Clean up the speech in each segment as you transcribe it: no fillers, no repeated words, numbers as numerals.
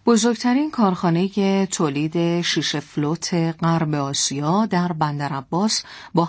بزرگترین کارخانه تولید شیشه فلوت غرب آسیا در بندرعباس با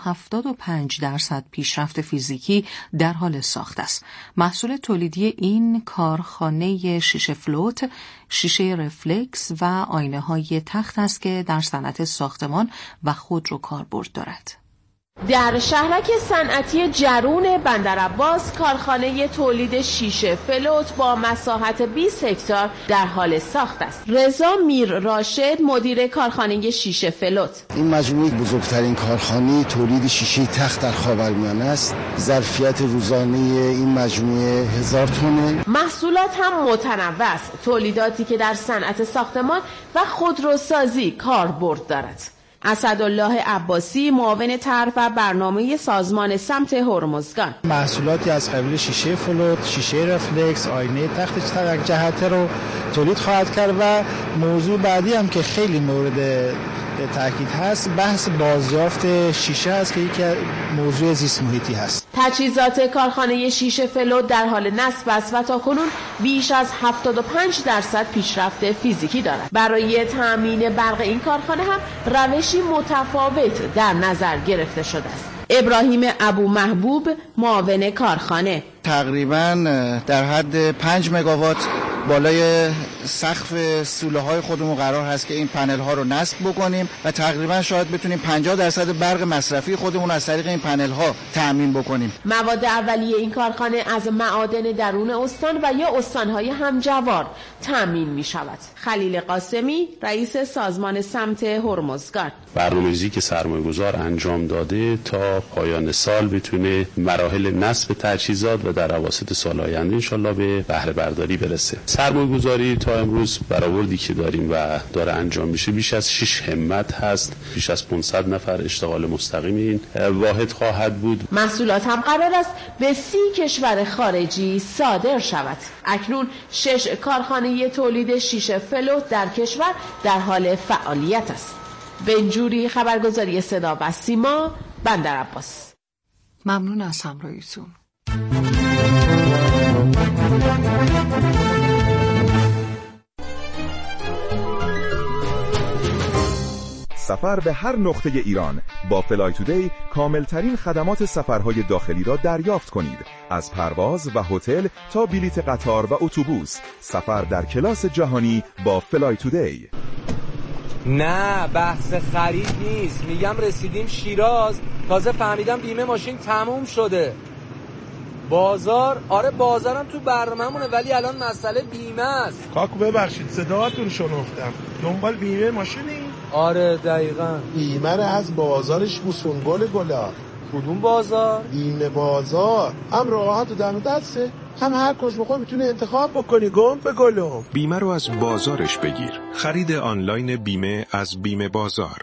75% پیشرفت فیزیکی در حال ساخت است. محصول تولیدی این کارخانه شیشه فلوت، شیشه رفلکس و آینه‌های تخت است که در صنعت ساختمان و خودرو کاربرد دارد. در شهرک صنعتی جرون بندرعباس کارخانه تولید شیشه فلوت با مساحت 20 هکتار در حال ساخت است. رضا میر راشد مدیر کارخانه شیشه فلوت: این مجموعه بزرگترین کارخانه تولید شیشه تخت در خاورمیانه است. ظرفیت روزانه این مجموعه 1000 تن. محصولات هم متنوع است، تولیداتی که در صنعت ساختمان و خودروسازی کاربرد دارد. اسدالله عباسی معاون طرح و برنامه سازمان سمت هرمزگان: محصولاتی از قبیل شیشه فلوت، شیشه رفلکس، آینه تخت ترک جهته رو تولید خواهد کرد و موضوع بعدی هم که خیلی مورد تأکید هست بحث بازیافت شیشه است که یکی موضوع زیست محیطی هست. تجهیزات کارخانه شیشه فلوت در حال نصب است و تاکنون بیش از 75% پیشرفت فیزیکی دارد. برای تأمین برق این کارخانه هم روشی متفاوت در نظر گرفته شده است. ابراهیم ابو محبوب معاون کارخانه: تقریباً در حد 5 مگاوات بالای سقف سوله های خودمون قرار هست که این پنل ها رو نصب بکنیم و تقریبا شاید بتونیم 50% برق مصرفی خودمون از طریق این پنل ها تأمین بکنیم. مواد اولیه این کارخانه از معادن درون استان و یا استانهای همجوار تأمین می شود. خلیل قاسمی رئیس سازمان سمت هرمزگان: برنامه‌ریزی که سرمایه‌گذار انجام داده تا پایان سال بتونه مراحل نصب تجهیزات و در اواسط سال آینده انشالله به بهره برداری برسه. سرمایه‌گذاری تا امروز برآوردی که داریم و داره انجام میشه بیش از 6 همت هست. بیش از 500 نفر اشتغال مستقیم این واحد خواهد بود. محصولات هم قرار است به 30 کشور خارجی صادر شود. اکنون 6 کارخانه تولید شیشه فلوت در کشور در حال فعالیت است. بنجوری، خبرگزاری صدا و سیما، بندرعباس. ممنون از همراهیتون. سفر به هر نقطه ایران با فلای تودی کاملترین خدمات سفرهای داخلی را دریافت کنید. از پرواز و هتل تا بلیت قطار و اتوبوس، سفر در کلاس جهانی با فلای تودی. نه بحث خرید نیست، میگم رسیدیم شیراز، تازه فهمیدم بیمه ماشین تموم شده. بازار، آره بازارم تو برنامه‌مونه ولی الان مسئله بیمه است. کاکو ببخشید صداتون شنفتم، دنبال بیمه ماشینی؟ آره دقیقاً. بیمه رو از بازارش بوسون گلا. کدوم بازار؟ بیمه بازار، هم راحت و دم دسته، هم هر کس بخوای میتونه انتخاب بکنی. گم به گلم. بیمه رو از بازارش بگیر. خرید آنلاین بیمه از بیمه بازار.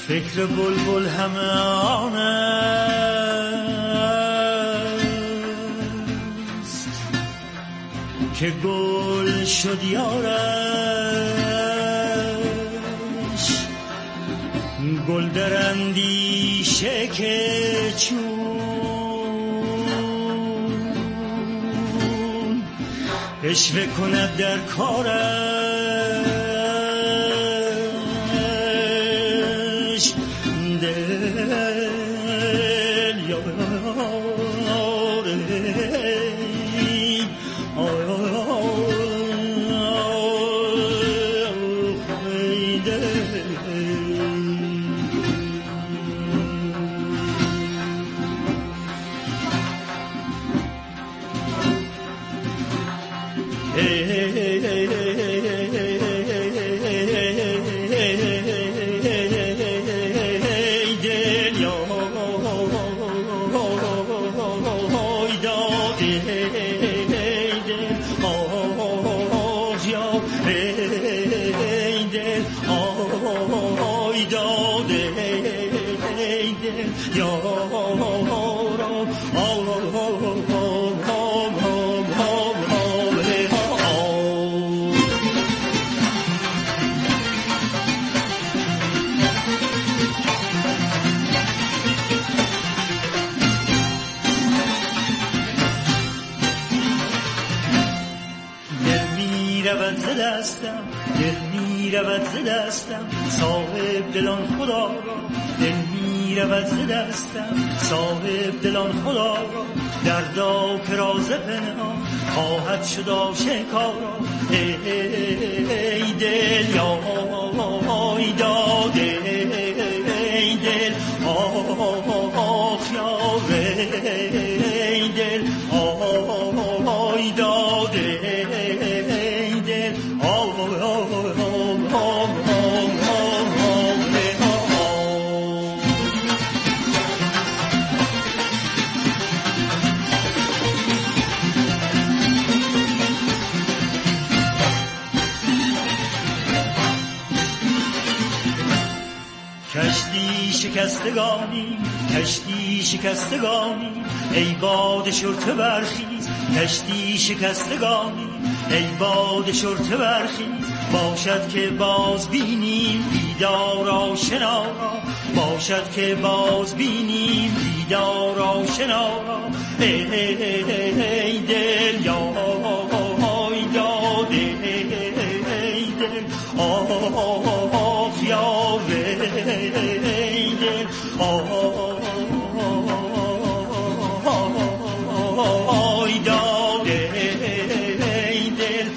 فکر بلبل همه آنست که گل شد یارش، گل در اندیشه که چون اشوه کند در کارش دل صاحب دلان خدا را، دل می رود ز دستم صاحب دلان خدا را، دردا که راز پنهان خواهد شد آشکارا. ای دل یا ای داده ای دل آخ یا ای دل آی داده ای دل کشتی شکستگانی ای باد شرطه برخیز، کشتی شکستگانی ای باد شرطه برخیز، باشد که باز بینیم دیدار آشنا را، باشد که باز بینیم دیدار آشنا را. ای دل یا ای داده ای دل آخ یا ای دل آی داده ای دل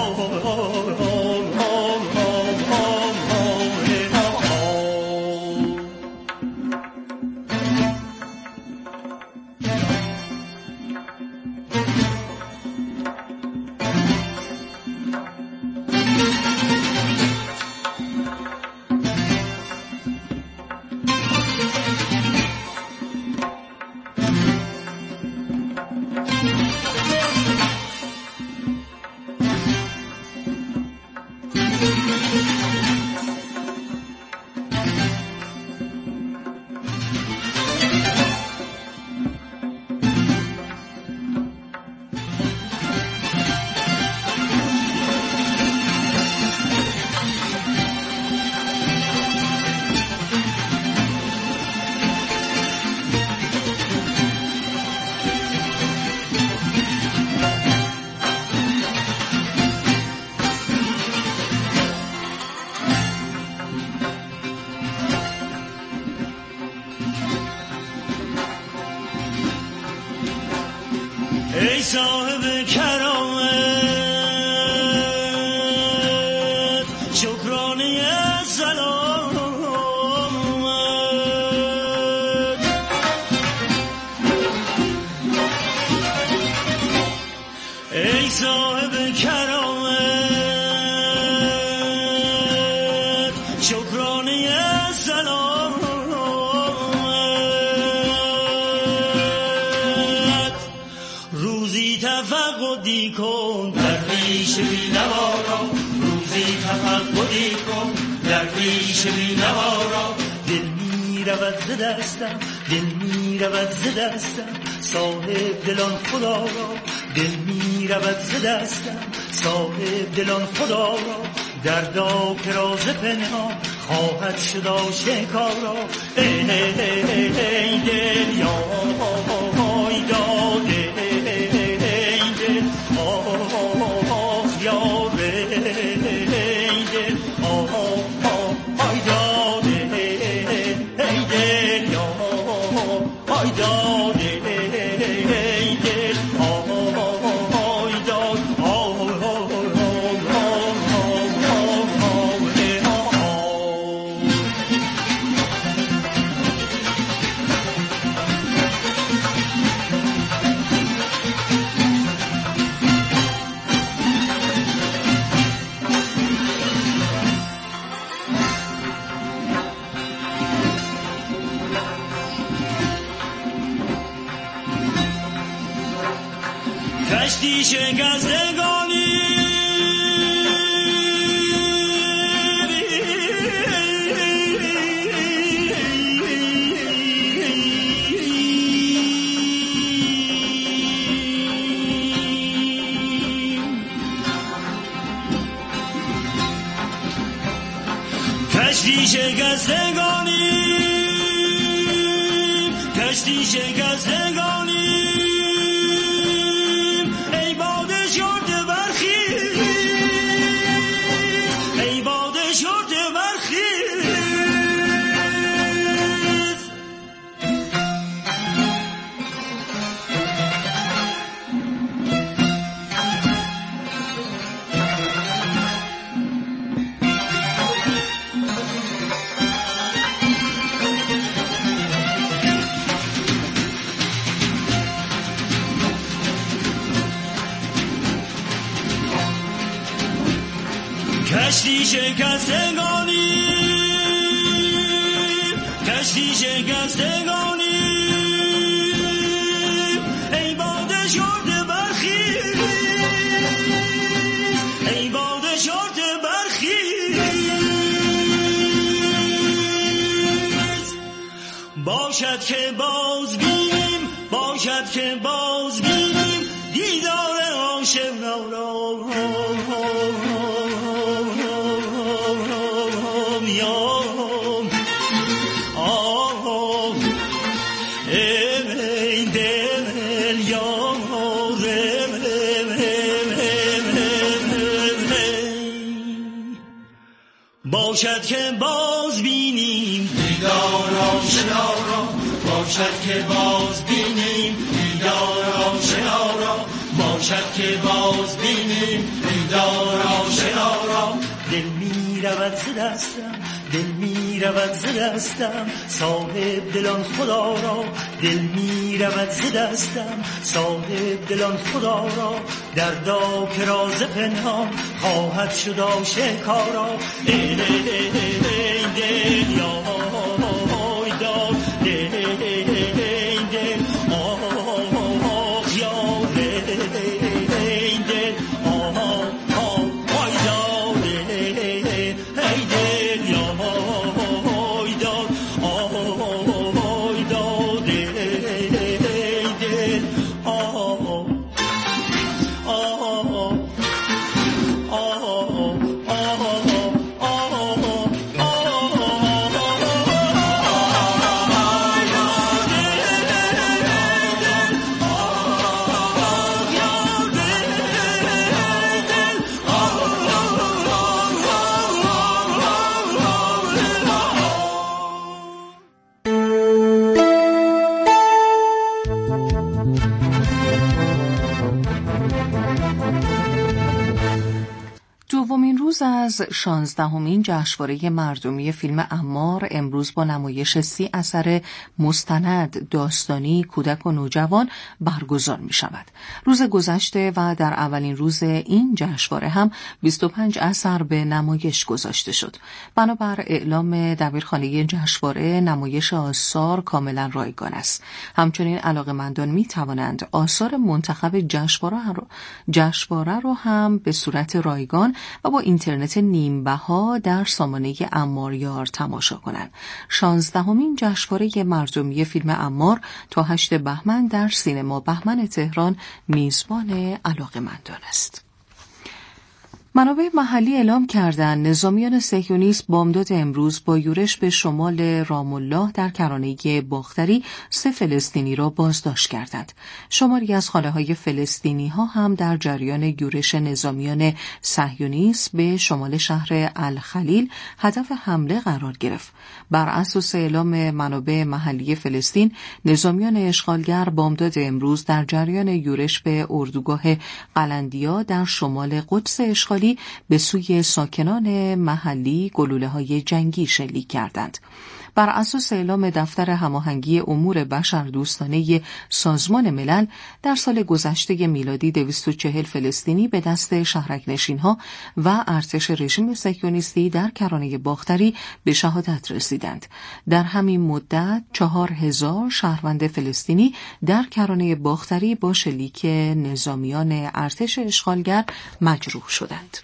ای صاحب کرامت شکرانه سلامت، ای صاحب کرامت شکرانه سلامت، روزی تفقدی کن درویش بی‌نوا را، روزی تفقدی کن درویش بی‌نوا را، دل رود ز دستم، دل می رود ز دستم، صاحب دلان خدا را، دل می رود ز دستم، صاحب دلان خدا را، دردا که راز پنهان خواهد شد آشکارا. ای دل یای داده، ای دل آه یار، ای دل آی داده، ای دل یای داده، ای دل آی داد. کشتی شکستگانی کشتی شکستگانی کشتی شکستگانی کشتی شکستگانی کشتی شکستگانی ای باده شرط برخیز ای باده شرط برخیز باشد که باز بینیم باشد که باز بینیم دیدار آشنا را باشد که باز بینیم دیدار آشنا را باشد که باز بینیم دیدار آشنا را باشد که باز بینیم دیدار آشنا را دل می رود ز دستم دل می رود ز دستم صاحب دلان خدا را دل می رود ز دستم صاحب دلان خدا را دردا که راز پنهان خواهد شد آشکارا. ای دل یای داد ای دل آه یار ای دل آه داد ای دل یای داد آه داد ای دل آه دومین روز از 16مین جشنواره مردمی فیلم عمار امروز با نمایش 30 اثر مستند داستانی کودک و نوجوان برگزار می شود. روز گذشته و در اولین روز این جشنواره هم 25 اثر به نمایش گذاشته شد. بنابر اعلام دبیرخانه جشنواره نمایش آثار کاملا رایگان است. همچنین علاقه‌مندان می توانند آثار منتخب جشنواره رو هم به صورت رایگان و با اینترنت نیمبها در سامانه عماریار تماشا کنند. 16مین جشنواره مردمی فیلم عمار تا 8 بهمن در سینما بهمن تهران میزبان علاقه‌مندان است. منابع محلی اعلام کردند نظامیان صهیونیست بامداد امروز با یورش به شمال رام الله در کرانه باختری 3 فلسطینی را بازداشت کردند. شماری از خانه‌های فلسطینی ها هم در جریان یورش نظامیان صهیونیست به شمال شهر الخلیل هدف حمله قرار گرفت. بر اساس اعلام منابع محلی فلسطین، نظامیان اشغالگر بامداد امروز در جریان یورش به اردوگاه قلندیا در شمال قدس اشغالی به سوی ساکنان محلی گلوله‌های جنگی شلیک کردند. بر اساس اعلام دفتر هماهنگی امور بشردوستانه سازمان ملل، در سال گذشته میلادی 240 فلسطینی به دست شهرک‌نشین‌ها و ارتش رژیم صهیونیستی در کرانه باختری به شهادت رسیدند. در همین مدت 4000 شهروند فلسطینی در کرانه باختری با شلیک نظامیان ارتش اشغالگر مجروح شدند.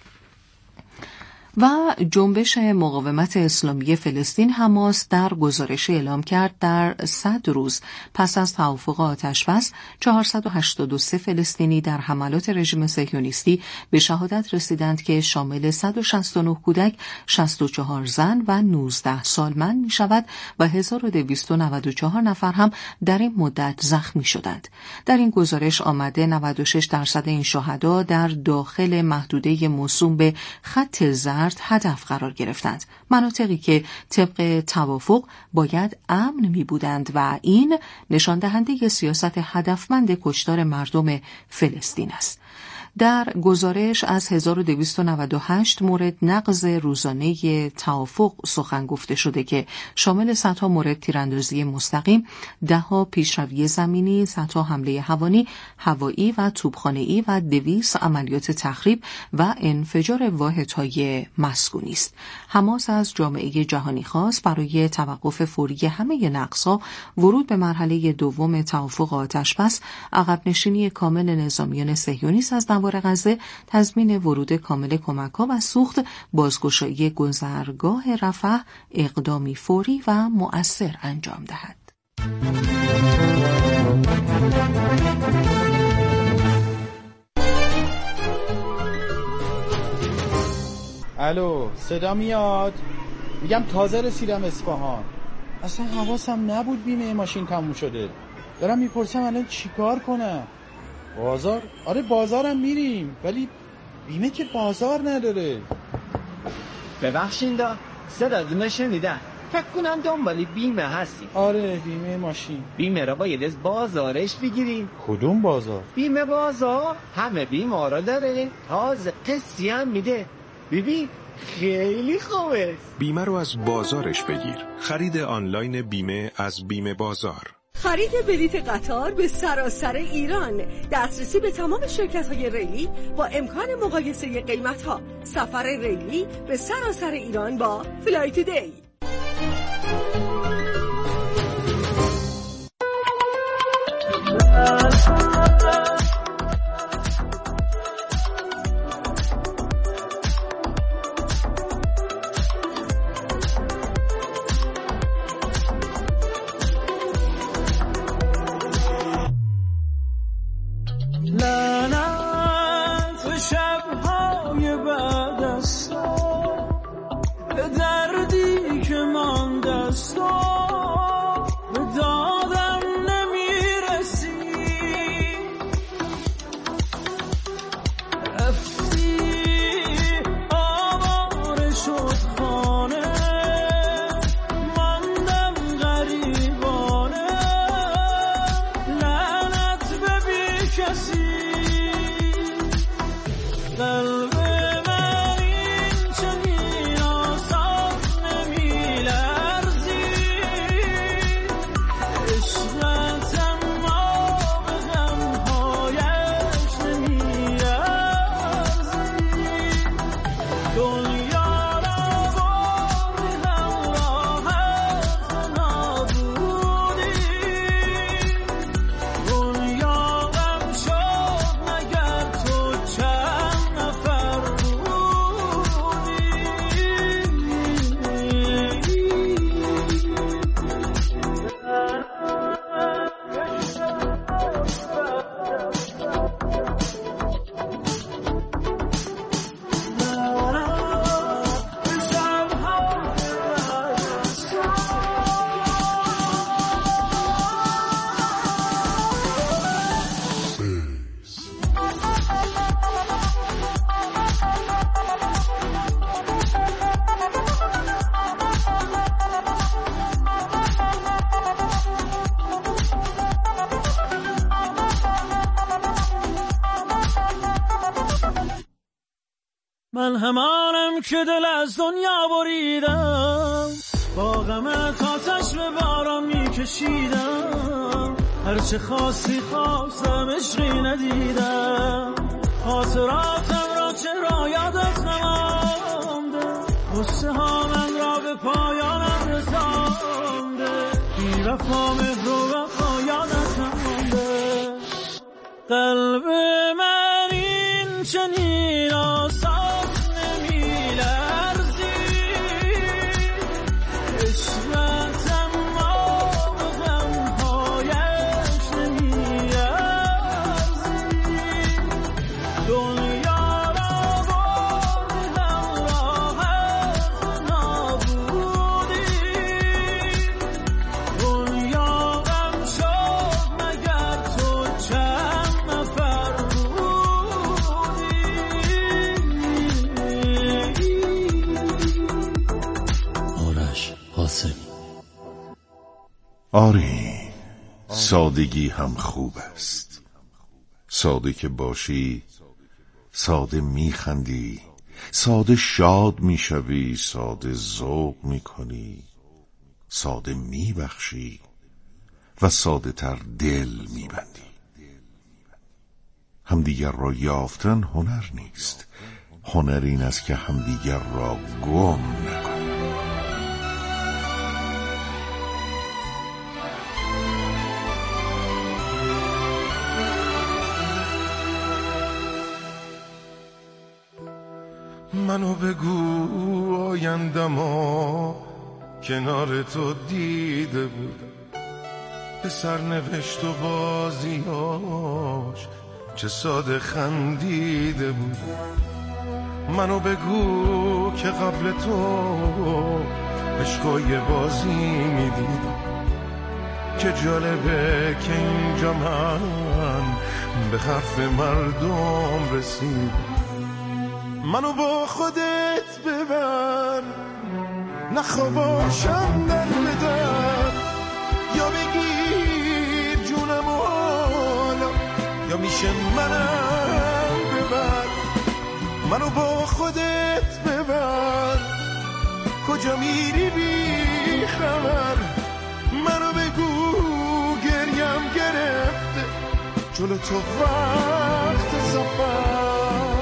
و جنبش مقاومت اسلامی فلسطین حماس در گزارش اعلام کرد در 100 روز پس از توافق آتش‌بس 483 فلسطینی در حملات رژیم صهیونیستی به شهادت رسیدند که شامل 169 کودک، 64 زن و 19 سالمند می شود و 1294 نفر هم در این مدت زخمی شدند. در این گزارش آمده 96% این شهدا در داخل محدوده موسوم به خط زرد هدف قرار گرفتند، مناطقی که طبق توافق باید امن می بودند و این نشان دهنده سیاست هدفمند کشتار مردم فلسطین است. در گزارش از 1298 مورد نقض روزانه توافق سخن گفته شده که شامل 100 مورد تیراندازی مستقیم، 10 پیشروی زمینی، 100 حمله هوایی و توپخانه‌ای و 200 عملیات تخریب و انفجار واحدهای مسکونی است. حماس از جامعه جهانی خواست برای توقف فوری همه نقض‌ها، ورود به مرحله دوم توافق آتش‌بس، عقب نشینی کامل نظامیان صهیونیست از نوار غزه، تضمین ورود کامل کمک‌ها و سوخت بازگشایی گذرگاه رفح اقدامی فوری و مؤثر انجام دهد. الو، صدا میاد؟ میگم تازه رسیدم اصفهان. اصلا حواسم نبود بیمه ماشین تموم شده. دارم میپرسم الان چیکار کنم؟ بازار؟ آره بازارم میریم، ولی بیمه که بازار نداره. ببخشید صداتون شنیدم. فکر کنم دنبال بیمه هستی. آره بیمه ماشین. بیمه را باید از بازارش بگیریم. کدوم بازار؟ بیمه بازار همه بیمه را داره، تازه قسطی هم میده. ببین خیلی خوبه. بیمه رو از بازارش بگیر. خرید آنلاین بیمه از بیمه بازار. خرید بلیت قطار به سراسر ایران، دسترسی به تمام شرکت‌های ریلی با امکان مقایسه قیمت‌ها، سفر ریلی به سراسر ایران با فلای تودی. همانم که دل از دنیا بریدم، با غمت آتش به باران میکشیدم، هرچه خواستی خواستم عشقی ندیدم، خاطراتم را چرا یادت نمانده، غصه ها من را به پایانم رسانده، بی وفا مهر و وفا یادت نمانده، قلب من این چنین آسان نمیلرزی، عشقت اما به غمهایش نمیارزی، دنیا را بردی همراهت نابودی، دنیا غم شد مگر تو چند نفر آری، سادگی هم خوب است. ساده که باشی، ساده میخندی، ساده شاد میشوی، ساده ذوق میکنی، ساده میبخشی و ساده تر دل میبندی. همدیگر را یافتن هنر نیست، هنر این است که همدیگر را گم نکنی. منو بگو آیندما کنار تو دیده بودم، به سرنوشت و بازیاش چه ساده خندیده بودم. منو بگو که قبل تو عشقای بازی میدیدم، چه جالبه که اینجا من به حرف مردم رسیدم. منو با خودت ببر، نخوا باشم در بدر، یا بگیر جونم و حالا یا میشه منم ببر. منو با خودت ببر، کجا میری بی خبر، منو بگو گریم گرفته جلو تو وقت سفر.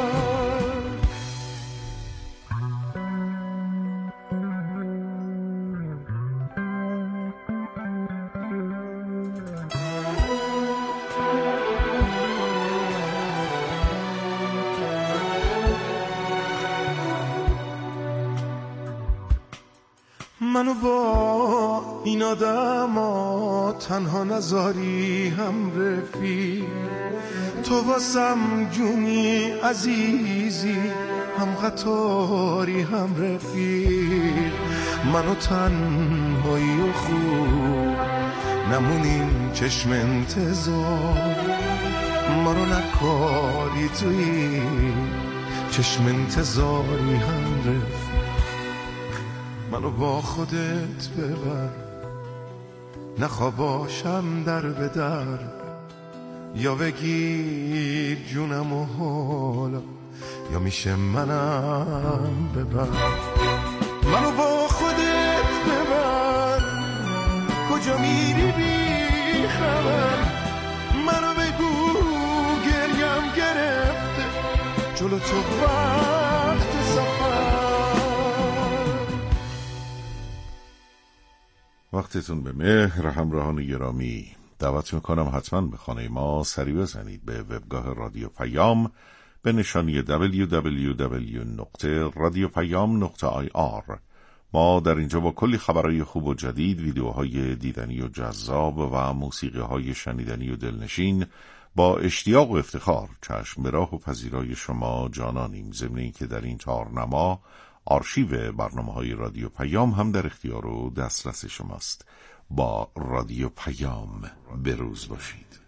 منو با این آدما تنها نذاری هم رفیق، تو واسم جونی عزیزی، هم قطاری هم رفیق. منو تنهایی و خوب نمونیم چشم انتظار، ما رو نکاری توی چشم انتظاری هم رفیق. منو با خودت ببر، نخوا باشم در به در، یا بگیر جونم و حالا یا میشه منم ببر. منو با خودت ببر، کجا میری بی خبر، منو بگو گریم گرفته جلو تو وقت سفر. وقتتون به مهر. همراهان گرامی، دعوت میکنم حتما به خانه ما سری بزنید به وبگاه رادیو پیام به نشانی www.radiopayam.ir. ما در اینجا با کلی خبرهای خوب و جدید، ویدیوهای دیدنی و جذاب و موسیقی‌های شنیدنی و دلنشین با اشتیاق و افتخار چشم به راه و پذیرای شما جانانیم. ضمن اینکه در این تارنما آرشیو برنامه‌های رادیو پیام هم در اختیار و دسترس شماست. با رادیو پیام بروز باشید.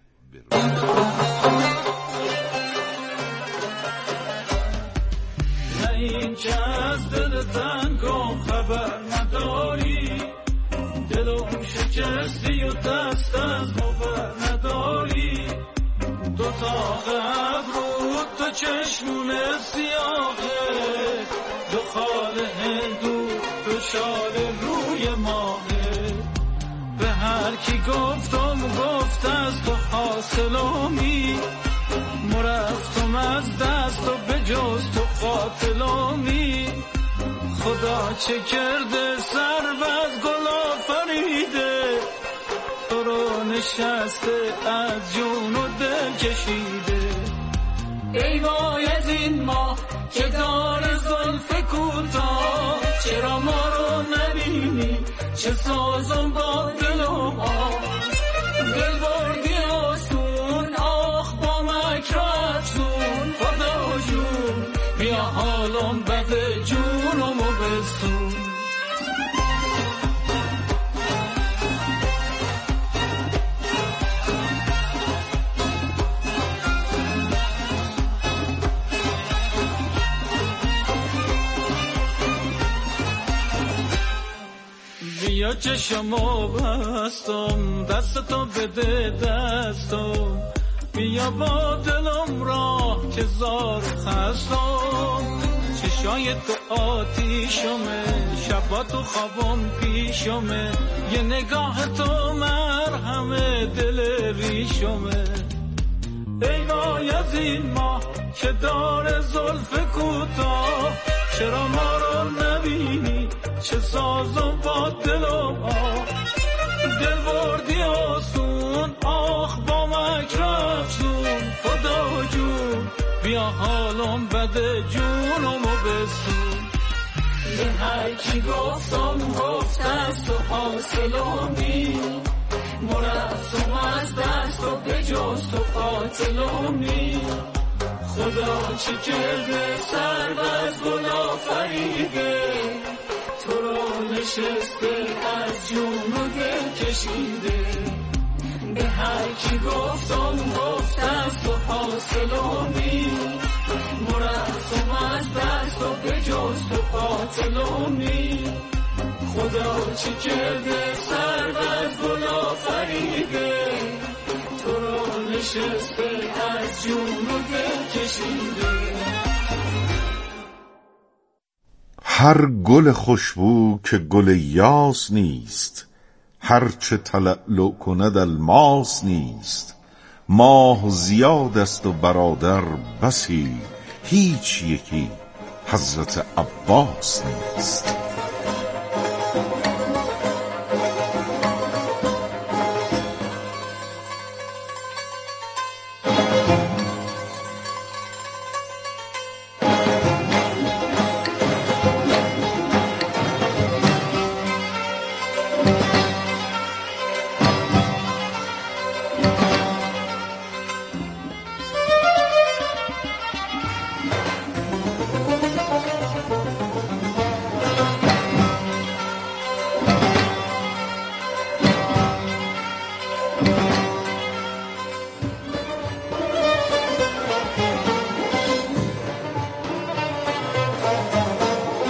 این که از دل تنگم خبر نداری، دلم شکستی و دست از مبر نداری، دو تا قبر و تو چشمون سیاهه شال روی ماهه. به هر کی گفتم گفت از تو حاصلامی، مرفتم از دست و به جز تو قاتلامی. خدا چه کرده سر از گل آفریده، تو رو نشسته از جون و دل کشیده. ای وای از این ماه که داره زلف کوتاه، چرا ما رو نبینی چه سازم با دل و ما. دل بردی آسون آخ با مکرفتون، خدا جون بیا حالم بده جونمو بستون. بیا چشمو بستم دستتو بده دستم، بیا با دلم راه که زار خستم. چشای تو آتیشمه شبا تو خوابم پیشمه، یه نگاه تو مرهمه دل ریشمه. ای وای از این ماه که داره زلف کوتاه، چرا ما رو نبینی چه سازم با دلم آه. دل بردی آسون آخ با مکرفتون، خدا جون بیا حالم بده جونمو بستون. به هر کی گفتم گفت از تو حاصلامی، مرفتم از دست و به جز تو قاتلامی. خدا چه کرده سر از گل آفریده، تو رو نشسته از جون و دل کشیده. به هر کی گفتم گفت از تو حاصلامی، مرفتم از دست و به جز تو قاتلامی. خدا چه کرده سر از گل آفریده، تو رو نشسته از جون و دل کشیده. هر گل خوشبو که گل یاس نیست، هر چه تلألؤ کند الماس نیست. ماه زیاد است و برادر بسی، هیچ یکی حضرت عباس نیست.